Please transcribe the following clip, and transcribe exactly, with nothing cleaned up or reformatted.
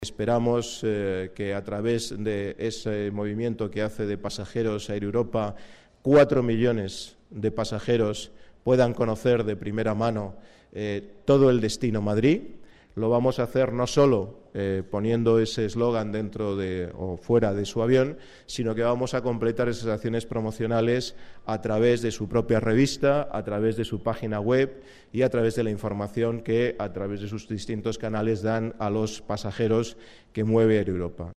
Esperamos eh, que a través de ese movimiento que hace de pasajeros Air Europa, cuatro millones de pasajeros puedan conocer de primera mano eh, todo el destino Madrid. Lo vamos a hacer no solo eh, poniendo ese eslogan dentro de, o fuera de su avión, sino que vamos a completar esas acciones promocionales a través de su propia revista, a través de su página web y a través de la información que a través de sus distintos canales dan a los pasajeros que mueve Air Europa.